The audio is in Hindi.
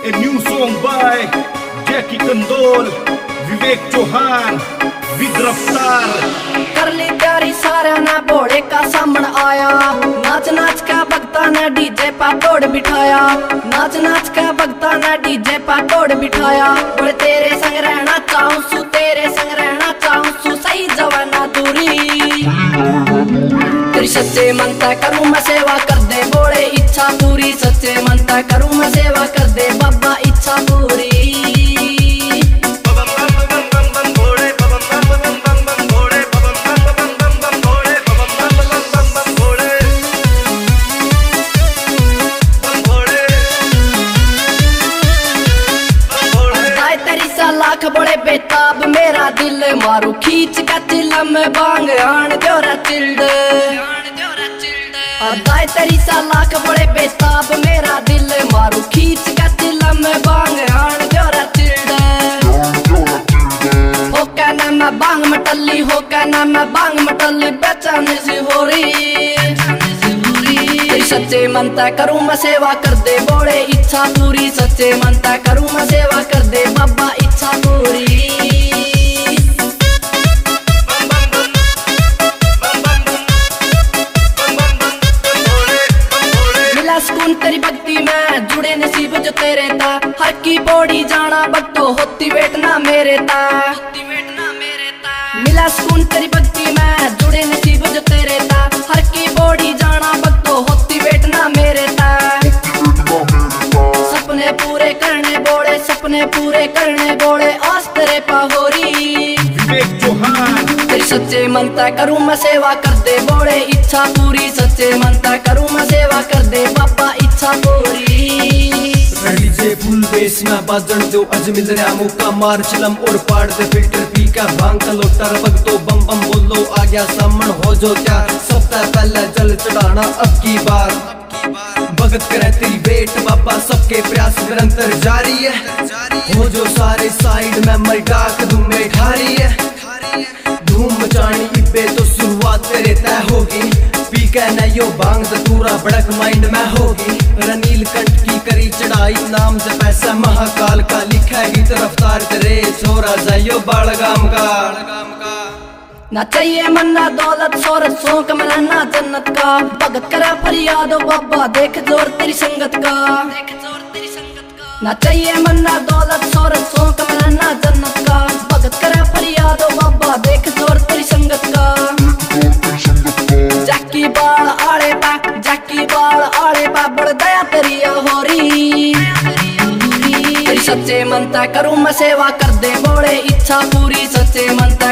A new song by Jackie Kandol, Vivek Chauhan, with Raftaar. कर ली तैयारी सारा ना भोले का सामन आया, नाच नाच का भक्ता ने डीजे पा तोड़ बिठाया, नाच नाच का भक्ता ने डीजे पा तोड़ बिठाया। बोले तेरे संग रहना चाहूं सू, तेरे संग रहना चाहूं सू, सही जवाना दूरी तेरी सच्चे मनता करूं मैं सेवा कर दे बोले इच्छा पूरी, सच्चे मनता करूं मैं सेवा कर दे बाबा इच्छा पूरी। लाख बड़े बेताब मेरा दिल मारू खींच का चिलम बांग आन जोरा चिल्ड, दाय तेरी सा लाख बड़े बेताब मेरा दिल मारू खींच का चिलम बांग आन जोरा चिल्ड। हो कहना मैं बांग मटल्ली, हो कहना मैं बांग मटल्ली, बेचैन सी हो रही सच्चे मनता करूं मैं सेवा कर दे बोले इच्छा पूरी, सच्चे मनता करूं मैं सेवा कर दे बाबा इच्छा पूरी। मिला सुकून तेरी भक्ति में जुड़े नसीब जो तेरे ता, हर की पौड़ी जाना भक्तो होती वेट ना मेरे ता, मिला सुकून तेरी भक्ति में जुड़े नसीब जो तेरे ता, हर की पौड़ी जाना भक्तो होती वेट ना मेरे ता। सपने पूरे करने बोले, सपने पूरे करने बोले आस तेरे पाहोरी विवेक चौहान। तेरी सच्चे मनता करूं मैं सेवा कर दे बोले इच्छा पूरी, सच्चे मनता करूं मैं सेवा कर दे बाबा इच्छा पूरी। जे फुल बेस में बाजन दो अज मिल रहा मौका मार चलम और पाड़ दे फिल्टर पी का भांग का लोटा रबक तो बम बम बोलो आ गया सामन हो जो त्यार, सबसे पहले जल चढ़ाना अब की बार भगत करे तेरी बेट बाबा सबके प्रयास निरंतर जारी है, हो जो सारे साइड में मर डाक धूम में ठारी है, धूम मचानी इब्बे तो शुरुआत तेरे तय होगी, पी के नयो भांग पूरा बड़क माइंड में होगी। रनील कंठ की करी चढ़ाई नाम से पैसा महाकाल का लिखेगी तो रफ्तार तेरे छोरा जाइयो बालगाम का। ना चाहिए मन्ना दौलत शोहरत शौक मनाना जन्नत का, भगत करा फरियाद बाबा देख जोर तेरी संगत का। ना चाहिए मन्ना दौलत शोहरत शौक मनाना जन्नत का, भगत करा फरियाद बाबा देख जोर तेरी संगत का। जैकी बाल आड़े पा, जैकी बाल आड़े पा, बड़ दया तेरी हो रही तेरी सच्चे मनता करूं मैं सेवा कर दे बोले इच्छा पूरी, सच्चे मनता